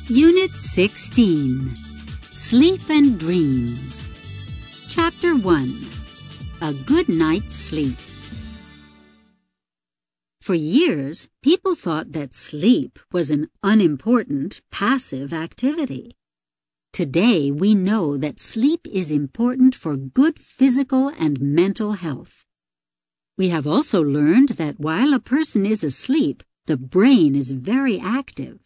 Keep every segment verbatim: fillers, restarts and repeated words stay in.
Unit sixteen, Sleep and Dreams. Chapter one, A Good Night's Sleep. For years, people thought that sleep was an unimportant, passive activity. Today, we know that sleep is important for good physical and mental health. We have also learned that while a person is asleep, the brain is very active.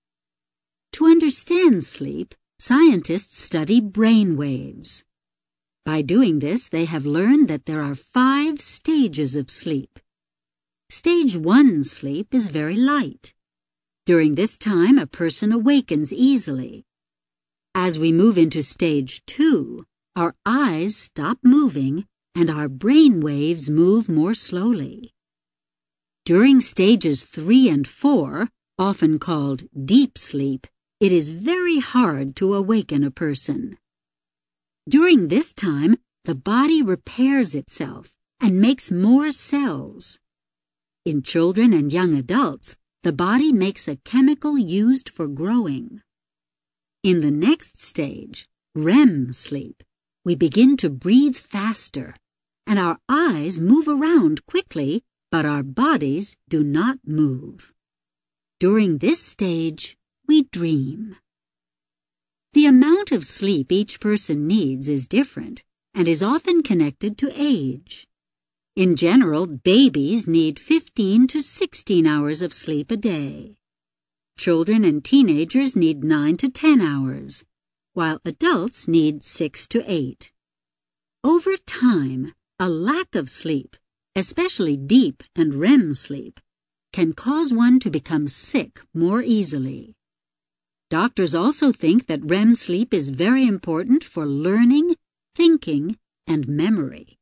To understand sleep, scientists study brain waves. By doing this, they have learned that there are five stages of sleep. Stage one sleep is very light. During this time, a person awakens easily. As we move into stage two, our eyes stop moving and our brain waves move more slowly. During stages three and four, often called deep sleep, it is very hard to awaken a person. During this time, the body repairs itself and makes more cells. In children and young adults, the body makes a chemical used for growing. In the next stage, R E M sleep, we begin to breathe faster, and our eyes move around quickly, but our bodies do not move. During this stage, we dream. The amount of sleep each person needs is different and is often connected to age. In general, babies need fifteen to sixteen hours of sleep a day. Children and teenagers need nine to ten hours, while adults need six to eight. Over time, a lack of sleep, especially deep and R E M sleep, can cause one to become sick more easily. Doctors also think that R E M sleep is very important for learning, thinking, and memory.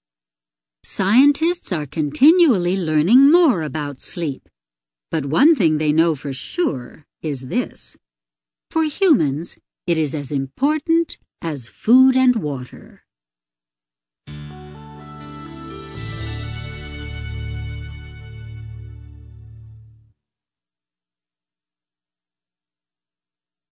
Scientists are continually learning more about sleep, but one thing they know for sure is this: for humans, it is as important as food and water.